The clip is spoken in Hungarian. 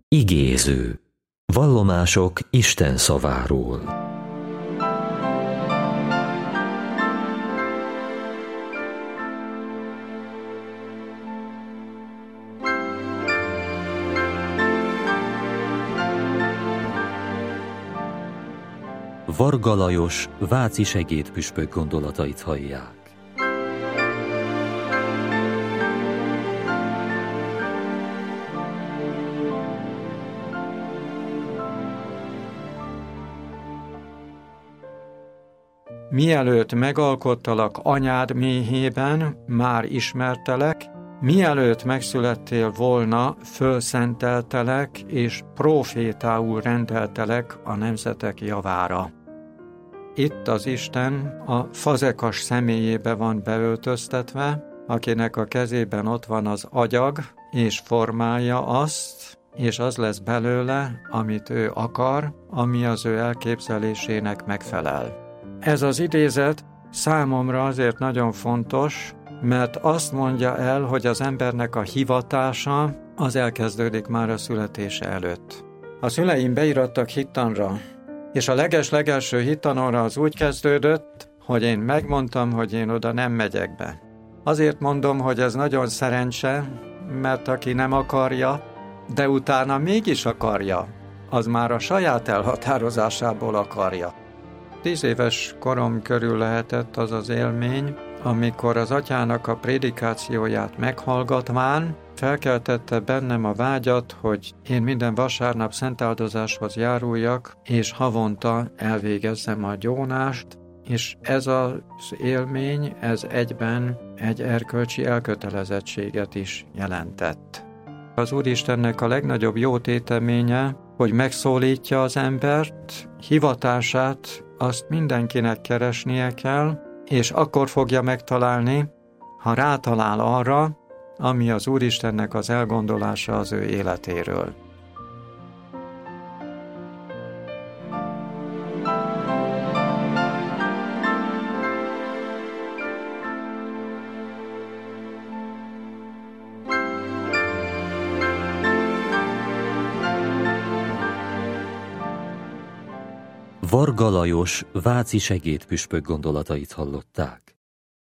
Igéző. Vallomások Isten szaváról. Varga Lajos váci segédpüspök gondolatait hallják. Mielőtt megalkottalak anyád méhében, már ismertelek, mielőtt megszülettél volna, fölszenteltelek, és prófétául rendeltelek a nemzetek javára. Itt az Isten a fazekas személyébe van beöltöztetve, akinek a kezében ott van az agyag, és formálja azt, és az lesz belőle, amit ő akar, ami az ő elképzelésének megfelel. Ez az idézet számomra azért nagyon fontos, mert azt mondja el, hogy az embernek a hivatása az elkezdődik már a születése előtt. A szüleim beirattak hittanra, és a leges-legelső hittanomra az úgy kezdődött, hogy én megmondtam, hogy én oda nem megyek be. Azért mondom, hogy ez nagyon szerencse, mert aki nem akarja, de utána mégis akarja, az már a saját elhatározásából akarja. 10 éves korom körül lehetett az az élmény, amikor az atyának a prédikációját meghallgatván felkeltette bennem a vágyat, hogy én minden vasárnap szentáldozáshoz járuljak, és havonta elvégezzem a gyónást, és ez az élmény, ez egyben egy erkölcsi elkötelezettséget is jelentett. Az Úristennek a legnagyobb jótéteménye, hogy megszólítja az embert, hivatását, azt mindenkinek keresnie kell, és akkor fogja megtalálni, ha rátalál arra, ami az Úristennek az elgondolása az ő életéről. Varga Lajos váci segédpüspök gondolatait hallották.